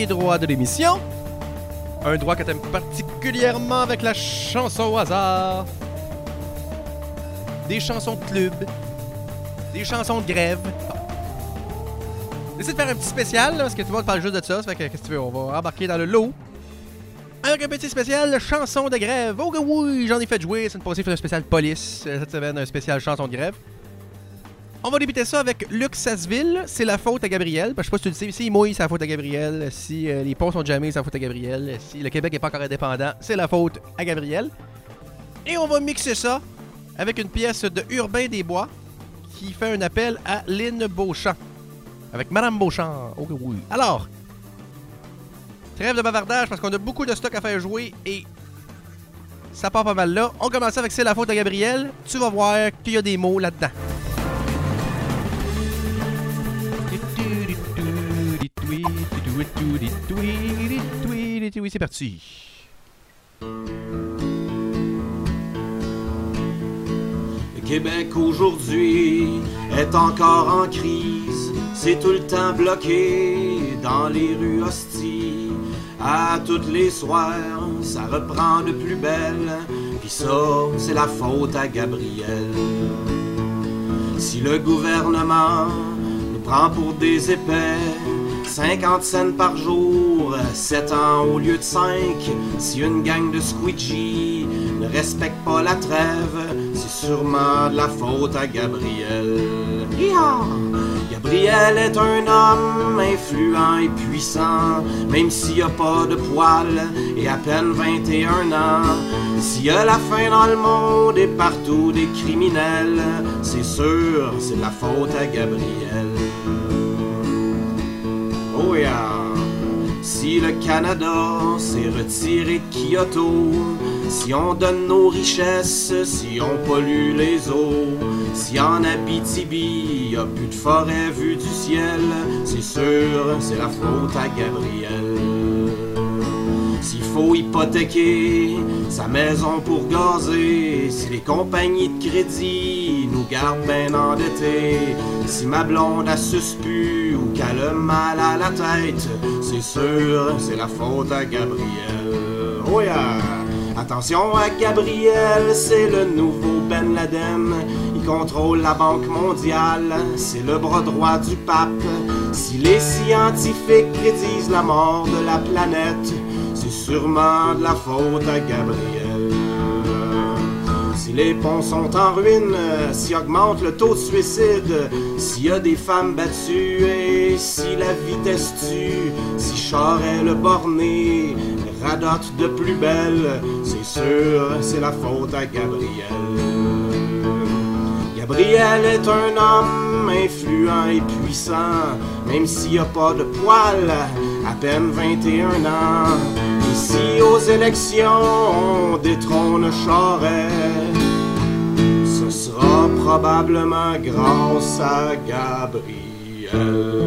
dernier droit de l'émission. Un droit que t'aimes particulièrement avec la chanson au hasard. Des chansons de club. Des chansons de grève. Bon. J'essaie de faire un petit spécial, là, parce que tout le monde parle juste de ça. Ça fait que, qu'est-ce que tu veux, on va embarquer dans le lot. Avec un petit spécial chanson de grève. Oh que oui, j'en ai fait jouer. C'est une passée, fait un spécial police. Cette semaine, un spécial chanson de grève. On va débuter ça avec Luc Sasseville. C'est la faute à Gabriel. Je sais pas si tu le sais. Si il mouille, c'est la faute à Gabriel. Si les ponts sont jamais, c'est la faute à Gabriel. Si le Québec n'est pas encore indépendant, c'est la faute à Gabriel. Et on va mixer ça avec une pièce de Urbain Desbois qui fait un appel à Lynn Beauchamp. Avec Madame Beauchamp. Oh oui. Alors, trêve de bavardage parce qu'on a beaucoup de stock à faire jouer et ça part pas mal là. On commence avec C'est la faute à Gabriel. Tu vas voir qu'il y a des mots là-dedans. Oui, c'est parti. Le Québec aujourd'hui est encore en crise. C'est tout le temps bloqué dans les rues hosties. À toutes les soirs, ça reprend de plus belle. Pis ça, c'est la faute à Gabriel. Si le gouvernement nous prend pour des épais, 50 cents par jour, 7 ans au lieu de 5. Si une gang de squidgy ne respecte pas la trêve, c'est sûrement de la faute à Gabriel. Hi-ha! Gabriel est un homme influent et puissant, même s'il n'y a pas de poils et à peine 21 ans. S'il y a la faim dans le monde et partout des criminels, c'est sûr, c'est de la faute à Gabriel. Oh yeah. Si le Canada s'est retiré de Kyoto, si on donne nos richesses, si on pollue les eaux, si en Abitibi y a plus de forêt vue du ciel, c'est sûr, c'est la faute à Gabriel. S'il faut hypothéquer sa maison pour gazer, si les compagnies de crédit nous gardent bien endettés, si ma blonde a suspu ou qu'elle a mal à la tête, c'est sûr, c'est la faute à Gabriel. Oh yeah! Attention à Gabriel, c'est le nouveau Ben Laden. Il contrôle la Banque mondiale, c'est le bras droit du pape. Si les scientifiques prédisent la mort de la planète, c'est sûrement de la faute à Gabriel. Si les ponts sont en ruine, si augmente le taux de suicide, s'il y a des femmes battues et si la vitesse tue, si Charest le borné radote de plus belle, c'est sûr, c'est la faute à Gabriel. Gabriel est un homme influent et puissant, même s'il n'y a pas de poils, à peine 21 ans. Et si aux élections on détrône Charest, ce sera probablement grâce à Gabriel.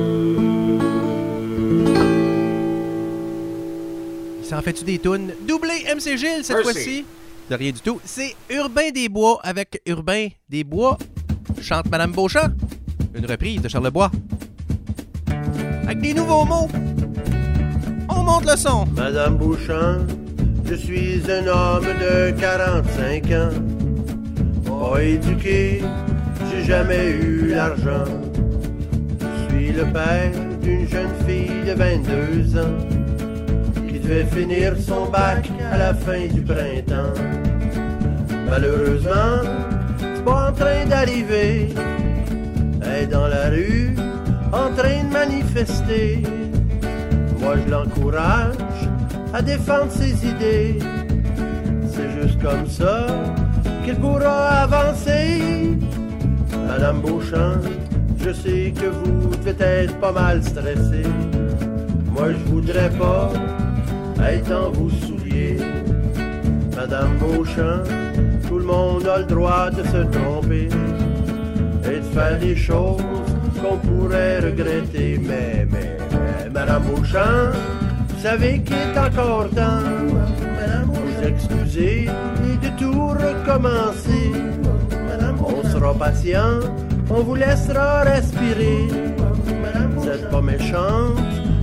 Ça en fait-tu des tunes? Doublé MC Gilles cette fois-ci. De rien du tout. C'est Urbain Desbois avec Urbain Desbois. Chante Madame Beauchamp. Une reprise de Charles Bois. Avec des nouveaux mots. On monte le son. Madame Beauchamp, je suis un homme de 45 ans. Pas éduqué, j'ai jamais eu l'argent. Je suis le père d'une jeune fille de 22 ans. Devait finir son bac à la fin du printemps. Malheureusement, c'est pas en train d'arriver. Elle est dans la rue, en train de manifester. Moi je l'encourage à défendre ses idées. C'est juste comme ça qu'il pourra avancer. Madame Beauchamp, je sais que vous devez être pas mal stressée. Moi je voudrais pas être dans vos souliers. Madame Beauchamp, tout le monde a le droit de se tromper et de faire des choses qu'on pourrait regretter. Mais, Madame Beauchamp, vous savez qu'il est encore temps. Madame, vous excuser et de tout recommencer. Madame, on sera patient, on vous laissera respirer. Madame, vous n'êtes pas méchante, juste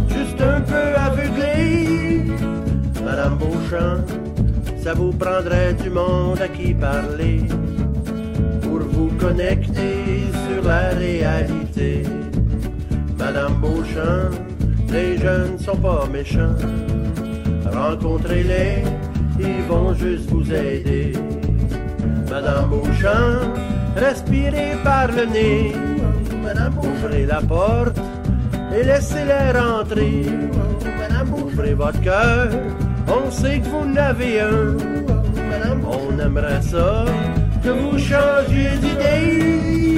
un peu aveuglé. Madame Beauchamp, ça vous prendrait du monde à qui parler pour vous connecter sur la réalité. Madame Beauchamp, les jeunes sont pas méchants. Rencontrez-les, ils vont juste vous aider. Madame Beauchamp, respirez par le nez. Madame, ouvrez la porte et laissez-les rentrer. Madame, ouvrez votre cœur, on sait que vous n'avez un. Madame, on aimerait ça que vous changiez d'idée.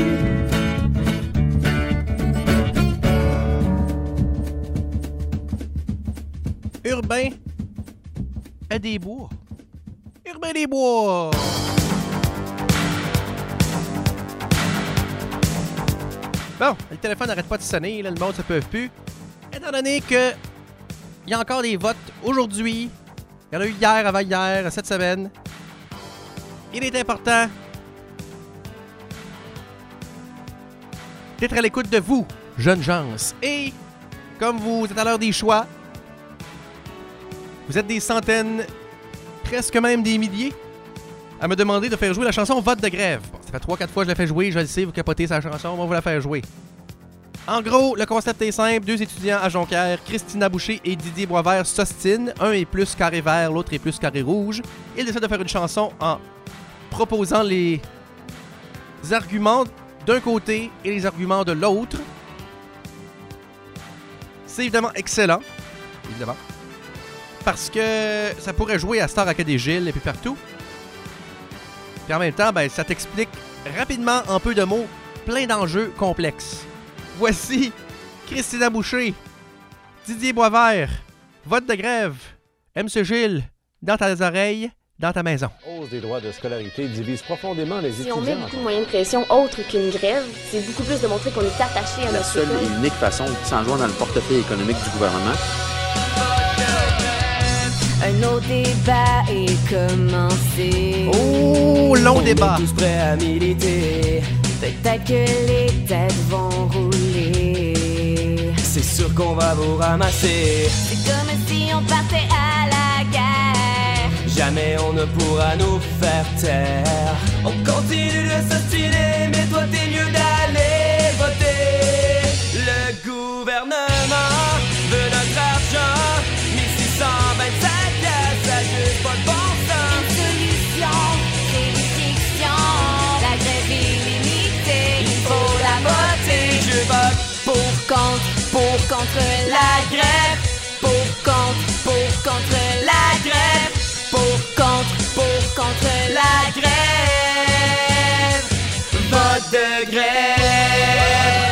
Urbain à des bois. Urbain des bois. Bon, le téléphone n'arrête pas de sonner, là, le monde ne se peut plus. Étant donné que il y a encore des votes aujourd'hui, il y en a eu hier, avant-hier, cette semaine, il est important d'être à l'écoute de vous, jeunes gens. Et comme vous êtes à l'heure des choix, vous êtes des centaines, presque même des milliers, à me demander de faire jouer la chanson Vote de grève. Bon, ça fait 3-4 fois que je la fais jouer, je le sais, vous capotez sa chanson, on va vous la faire jouer. En gros, le concept est simple, 2 étudiants à Jonquière, Christina Boucher et Didier Boisvert s'ostinent, un est plus carré vert, l'autre est plus carré rouge. Ils décident de faire une chanson en proposant les arguments d'un côté et les arguments de l'autre. C'est évidemment excellent, évidemment, parce que ça pourrait jouer à Star Acadie Gilles et puis partout. Puis en même temps, ben, ça t'explique rapidement en peu de mots plein d'enjeux complexes. Voici Christina Boucher, Didier Boisvert, Vote de grève, MC Gilles, dans tes oreilles, dans ta maison. La hausse des droits de scolarité divise profondément les étudiants. Si on met beaucoup de moyens de pression autres qu'une grève, c'est beaucoup plus de montrer qu'on est attaché à La notre seule école. et unique façon de s'en joindre dans le portefeuille économique du gouvernement. Un autre débat est commencé. Oh, long débat. On est tous prêts à militer. Peut-être que les têtes vont rouler. C'est sûr qu'on va vous ramasser. C'est comme si on partait à la guerre. Jamais on ne pourra nous faire taire. On continue de s'ostiner, mais toi t'es mieux d'aller voter. Le gouvernement veut notre argent. 1625 piastres, ça juste pas de bon sens. Une solution, c'est l'éviction. La grève illimitée, il faut la voter. Je vote contre la grève. Contre la grève. Contre la grève. vote de grève.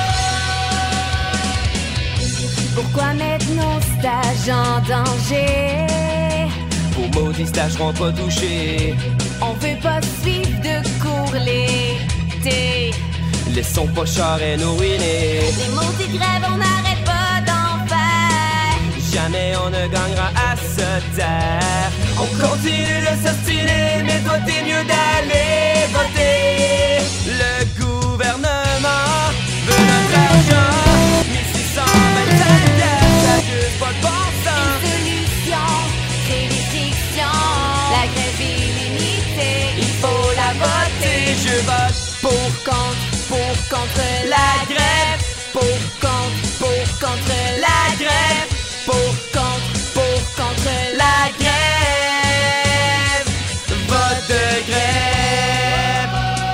Pourquoi mettre nos stages en danger? Vos maudits stages seront pas touchés. On veut pas suivre de cours l'été. Laissons pas Charest nous ruiner. Les maudites grèves, on n'arrête pas d'en faire. Jamais on ne gagnera à se taire. On continue de s'ostiner, mais toi t'es mieux d'aller voter. Le gouvernement veut notre argent. 1625 piastres, ça juste pas de bon sens. Une solution, c'est l'éviction. La grève illimitée, il faut la voter. Je vote contre la grève. Contre la grève. Contre la grève. vote de grève.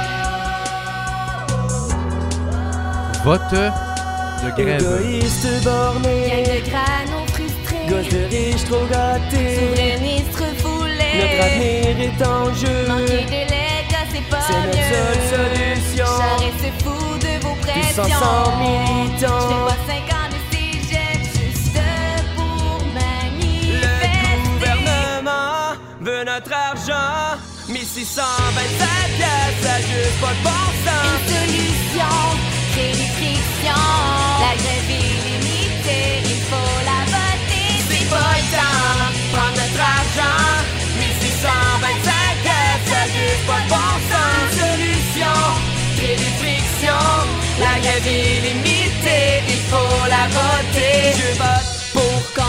Vote de grève. Égoïste borné. Gang de crânes frustrés. Gosse de riches trop gâtés. Souverainiste refoulé. Notre avenir est en jeu. Manquer de l'État, c'est pas C'est notre mieux. seule solution. Charest se fout de vos pressions. Tous ensemble militants. Je fais pas 5 ans de cégep juste pour manifester. Le gouvernement veut notre argent. 1625 piastres, ça juste pas de bon Une sens. solution, c'est l'éviction. La grève illimitée, il faut la voter. C'est pas le temps, prendre notre argent. 1625 piastres, ça juste pas de bon sens. Solution, c'est l'éviction. La grève illimitée, il faut la voter. Je vote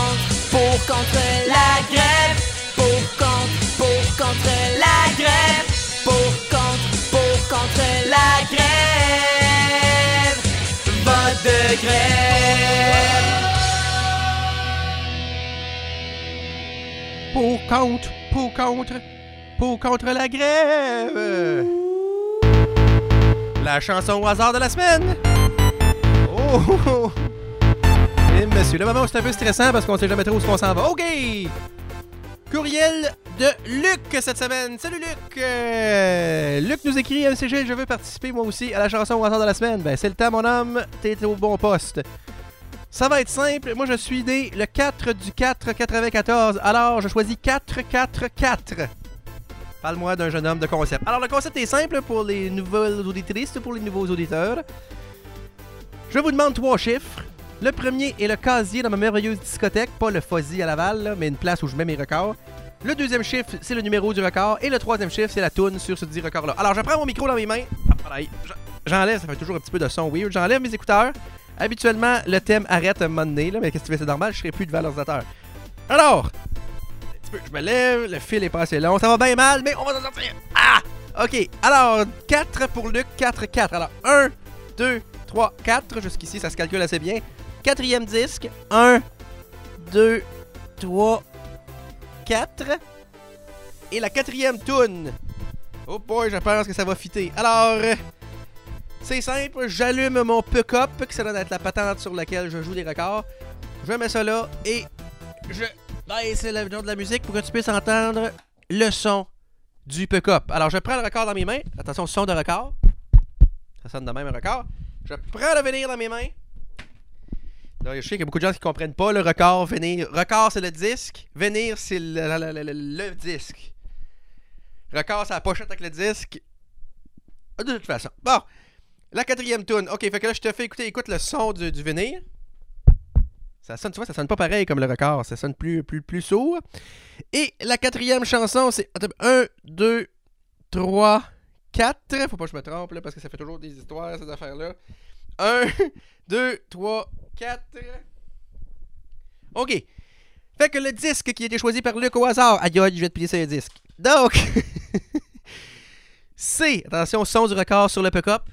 contre la grève. Pour contre la grève. Pour contre la grève. Vote de grève. Pour contre la grève. La chanson au hasard de la semaine. Oh! Et monsieur, le moment où c'est un peu stressant parce qu'on sait jamais trop où on s'en va. OK! Courriel de Luc cette semaine. Salut Luc! Luc nous écrit MCG, je veux participer moi aussi à la chanson au hasard de la semaine. Ben c'est le temps mon homme, t'es au bon poste. Ça va être simple, moi je suis né le 4 du 4 94, alors je choisis 4-4-4. Parle-moi d'un jeune homme de concept. Alors le concept est simple pour les nouvelles auditrices, pour les nouveaux auditeurs. Je vous demande 3 chiffres. Le premier est le casier dans ma merveilleuse discothèque, pas le Fuzzy à Laval, là, mais une place où je mets mes records. Le deuxième chiffre, c'est le numéro du record. Et le troisième chiffre, c'est la toune sur ce dit record-là. Alors, je prends mon micro dans mes mains. J'enlève, ça fait toujours un petit peu de son weird. J'enlève mes écouteurs. Habituellement, le thème arrête un moment donné, là, mais qu'est-ce que tu fais, c'est normal, je serai plus devant l'ordinateur. Alors, un petit peu, je me lève, le fil est pas assez long, ça va bien mal, mais on va s'en sortir. Ah! OK, alors, 4 pour Luc, 4-4. Alors, 1, 2, 3, 4. Jusqu'ici, ça se calcule assez bien. Quatrième disque. 1, 2, 3, 4. Et la quatrième toune. Oh boy, je pense que ça va fitter. Alors, c'est simple. J'allume mon pick-up, qui ça doit être la patente sur laquelle je joue des records. Je mets ça là et je baisse le nom de la musique pour que tu puisses entendre le son du pick-up. Alors, je prends le record dans mes mains. Attention, son de record. Ça sonne de même un record. Je prends le vinyle dans mes mains. Là, je sais qu'il y a beaucoup de gens qui ne comprennent pas le record, vinyle. Record, c'est le disque. Vinyle, c'est le disque. Record, c'est la pochette avec le disque. De toute façon. Bon. La quatrième tune. OK, fait que là, je te fais écoute le son du vinyle. Ça sonne, tu vois, ça sonne pas pareil comme le record. Ça sonne plus sourd. Et la quatrième chanson, c'est 1, 2, 3, 4. Faut pas que je me trompe, là, parce que ça fait toujours des histoires, ces affaires-là. 1, 2, 3, 4. OK. Fait que le disque qui a été choisi par Luc au hasard. Aïe, je vais te plier sur le disque. Donc, c'est, attention, son du record sur le pick-up.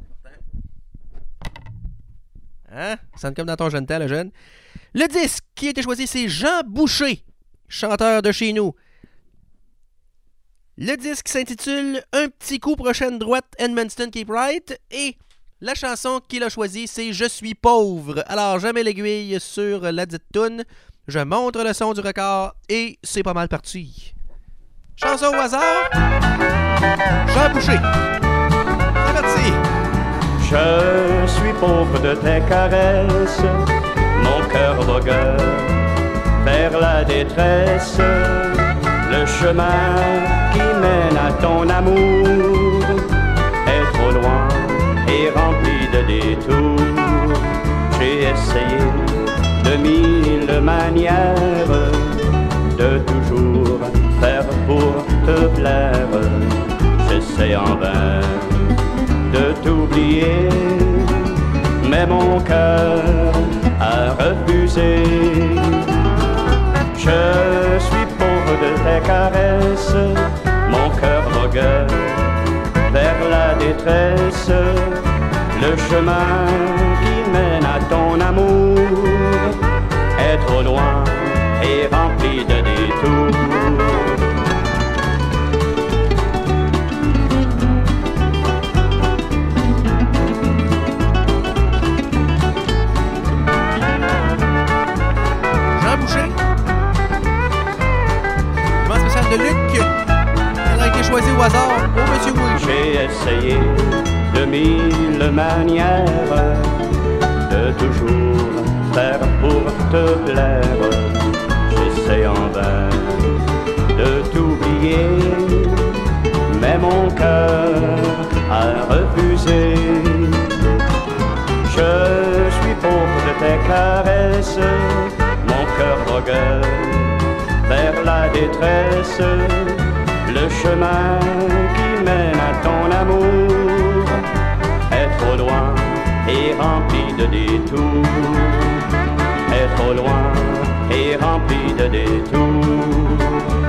Hein? Ça sonne comme dans ton jeune temps, le jeune. Le disque qui a été choisi, c'est Jean Boucher, chanteur de chez nous. Le disque s'intitule Un petit coup prochaine droite, Edmundston Keep Right. Et la chanson qu'il a choisie, c'est Je suis pauvre. Alors, je mets l'aiguille sur la dite toune, je montre le son du record et c'est pas mal parti. Chanson au hasard, Jean Boucher. C'est parti. Je suis pauvre de tes caresses, mon cœur vogueur vers la détresse. Le chemin qui mène à ton amour est trop loin et rempli de détours. J'ai essayé de 1000 manières de toujours faire pour te plaire. J'essaie en vain de t'oublier, mais mon cœur a refusé. Je suis pauvre de tes caresses, mon cœur vogueur vers la détresse. Le chemin qui mène à ton amour est trop loin et rempli de détours. Jean Boucher. Demande spéciale de Luc. Elle a été choisie au hasard. Oh, monsieur, oui. J'ai essayé de 1000 manières de toujours faire pour te plaire. J'essaie en vain de t'oublier, mais mon cœur a refusé. Je suis pauvre de tes caresses, mon cœur vogueur vers la détresse. Le chemin qui mène à ton amour est trop loin et rempli de détours. Est trop loin et rempli de détours.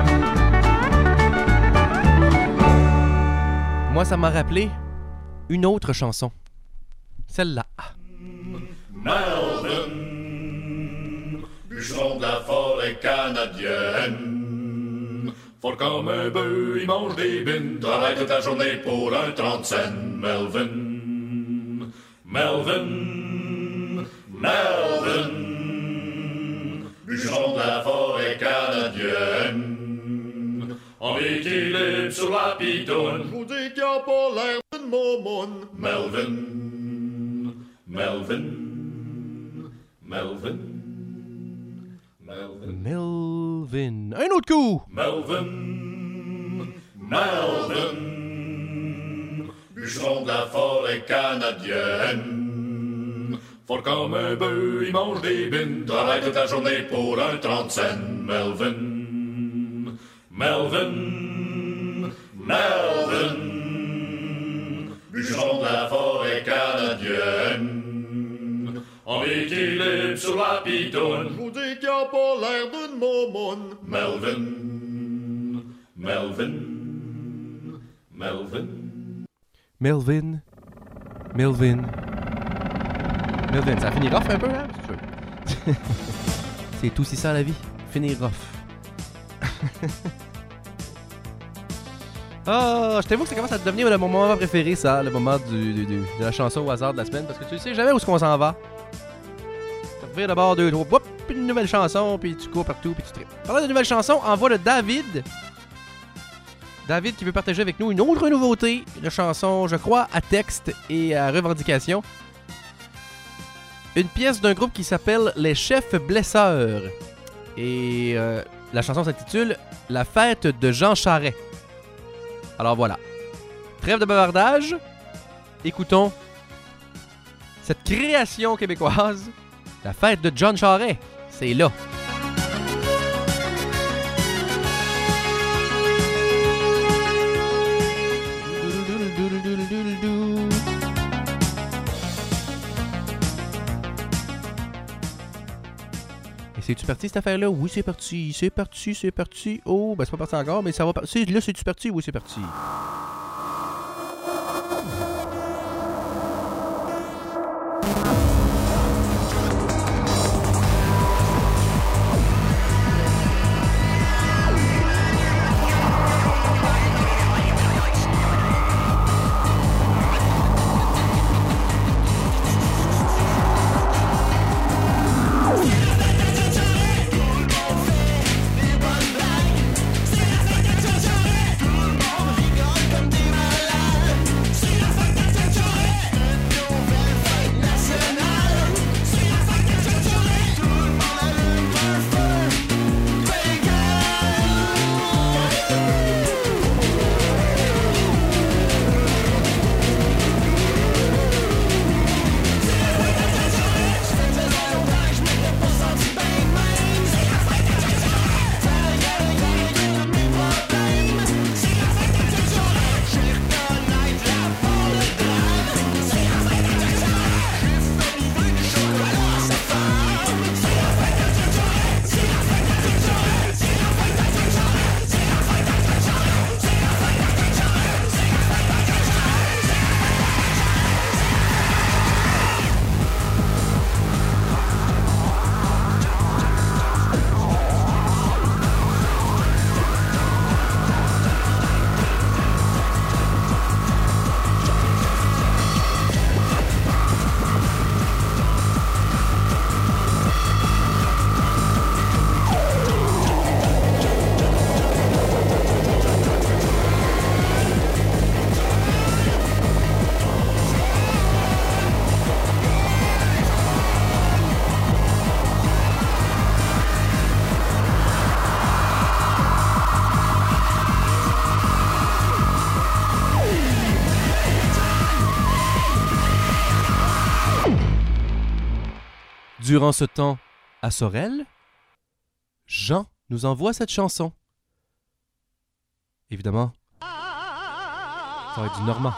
Moi, ça m'a rappelé une autre chanson. Celle-là. Melvin, bûcheron de la forêt canadienne. Fort comme un bœuf, il mange des bines, travaille toute la journée pour un 30 cents. Melvin, Melvin, Melvin, bûcheron de la forêt canadienne. En équilibre sur la pitoune, je vous dis qu'il a pas l'air d'une momoune. Melvin, Melvin, Melvin, Melvin, Melvin. Un autre coup! Melvin, Melvin, bûcheron de la forêt canadienne. Fort comme un bœuf, il mange des bines, travaille toute la journée pour un 30 cents. Melvin, Melvin, Melvin, bûcheron de la forêt canadienne. En équilibre sur la pitoune, je vous dis qu'il a pas l'air d'une momoune. Melvin, Melvin, Melvin, Melvin. Melvin. Melvin, ça finit rough un peu, hein? C'est aussi ça la vie. Finir rough. Ah, je t'avoue que ça commence à devenir mon moment préféré, ça, le moment de la chanson au hasard de la semaine, parce que tu sais jamais où est-ce qu'on s'en va. Tu reviens d'abord 2, 3, hop, puis une nouvelle chanson, puis tu cours partout, puis tu tripes. Parlant de nouvelle chanson, envoie le David. David qui veut partager avec nous une autre nouveauté, une chanson, je crois, à texte et à revendication. Une pièce d'un groupe qui s'appelle Les Chefs Blesseurs. Et la chanson s'intitule La fête de Jean Charest. Alors voilà. Trêve de bavardage. Écoutons cette création québécoise. La fête de John Charest. C'est là. C'est-tu parti cette affaire-là? Oui, c'est parti. C'est parti, c'est parti. Oh, ben c'est pas parti encore, mais ça va partir. Là, c'est-tu parti? Oui, c'est parti. Durant ce temps, à Sorel, Jean nous envoie cette chanson. Évidemment, ça va être du normand.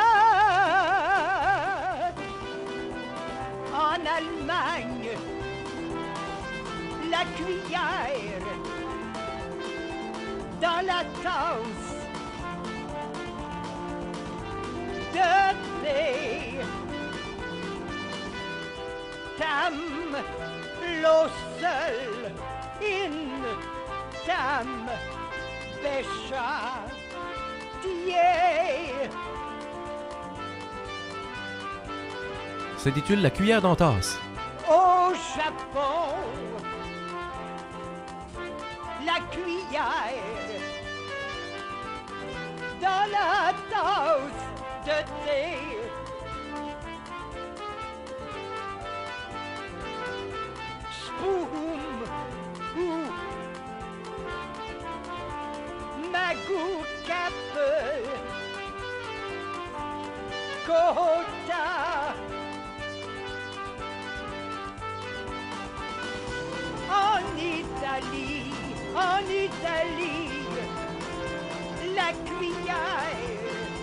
En Allemagne, Dame, l'eau seule, in, dame, pécha, dié. S'intitule La cuillère d'entasse. Au Japon, la cuillère dans la tasse de thé. Spoum ou magou cape Kota. En Italie, la cuillère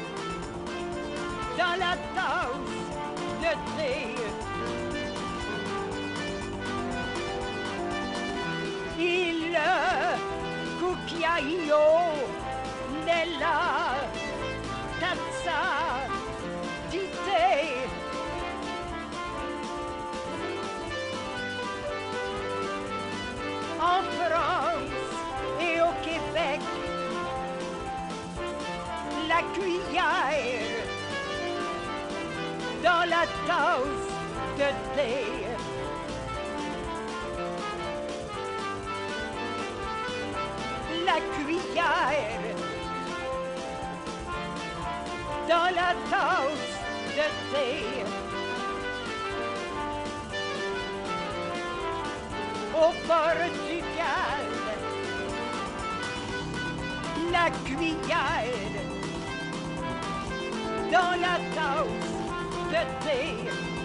dans la tasse de thé. Il cucchiaio nella tazza di thé. En France et au Québec, la cuillère dans la tasse de thé. La cuillère dans la tasse de thé. Au Portugal, la cuillère dans la tasse de thé.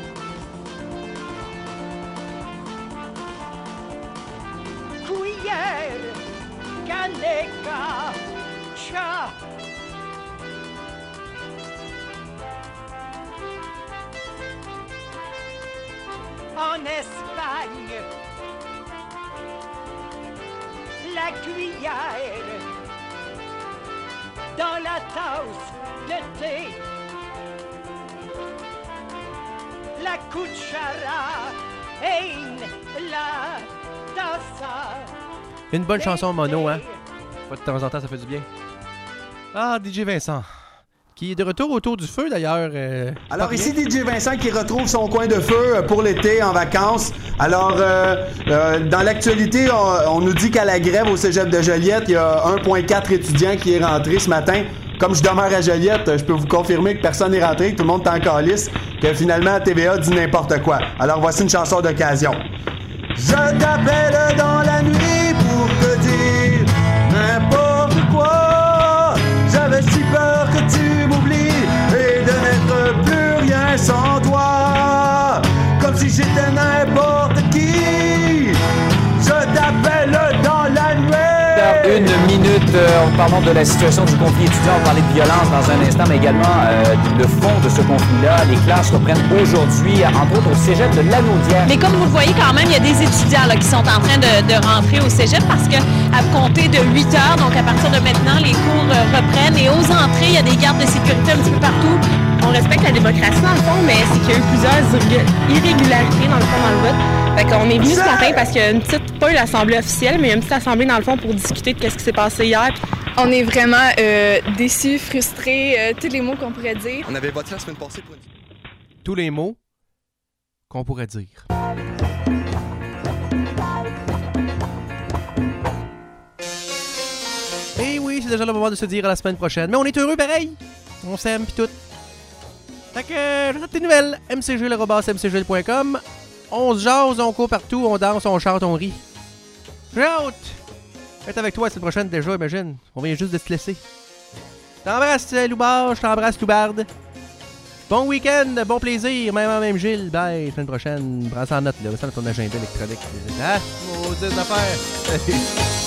Cuillère, caneca, cha. En Espagne, la cuillère dans la tasse de thé. La cuchara en la taza. Une bonne chanson mono, hein? De temps en temps, ça fait du bien. Ah, DJ Vincent, qui est de retour autour du feu, d'ailleurs. Alors ici, DJ Vincent qui retrouve son coin de feu pour l'été, en vacances. Alors, dans l'actualité, on nous dit qu'à la grève au cégep de Joliette, il y a 1,4 étudiants qui est rentré ce matin. Comme je demeure à Joliette, je peux vous confirmer que personne n'est rentré, que tout le monde est en calice, que finalement, TVA dit n'importe quoi. Alors, voici une chanson d'occasion. Je t'appelle dans la nuit pour te dire n'importe quoi. J'avais si peur que tu m'oublies et de n'être plus rien sans toi. Comme si j'étais n'importe qui. Je t'appelle dans la nuit. Une minute, parlons de la situation du conflit étudiant. On parlait de violence dans un instant, mais également le fond de ce conflit-là. Les classes reprennent aujourd'hui, entre autres au cégep de Lanaudière. Mais comme vous le voyez quand même, il y a des étudiants là, qui sont en train de rentrer au cégep parce qu'à compter de 8 heures, donc à partir de maintenant, les cours reprennent. Et aux entrées, il y a des gardes de sécurité un petit peu partout. On respecte la démocratie dans le fond, mais c'est qu'il y a eu plusieurs irrégularités dans le fond dans le vote. Fait qu'on est venu ce matin parce qu'il y a une petite, pas une assemblée officielle, mais il y a une petite assemblée dans le fond pour discuter de ce qui s'est passé hier. On est vraiment déçus, frustrés, tous les mots qu'on pourrait dire. On avait voté la semaine passée pour une... Tous les mots qu'on pourrait dire. Et oui, c'est déjà le moment de se dire à la semaine prochaine. Mais on est heureux pareil. On s'aime pis tout. Fait que, j'attends tes nouvelles. mcg@mcgl.com. On se jase, on court partout, on danse, on chante, on rit. J'ai hâte d'être avec toi la semaine prochaine déjà, imagine. On vient juste de te laisser. T'embrasse Loubard, je t'embrasse Loubarde. Bon week-end, bon plaisir, même Gilles. Bye, semaine prochaine. Prends ça en note, là. Ça dans ton agenda électronique. Ah, maudite affaire.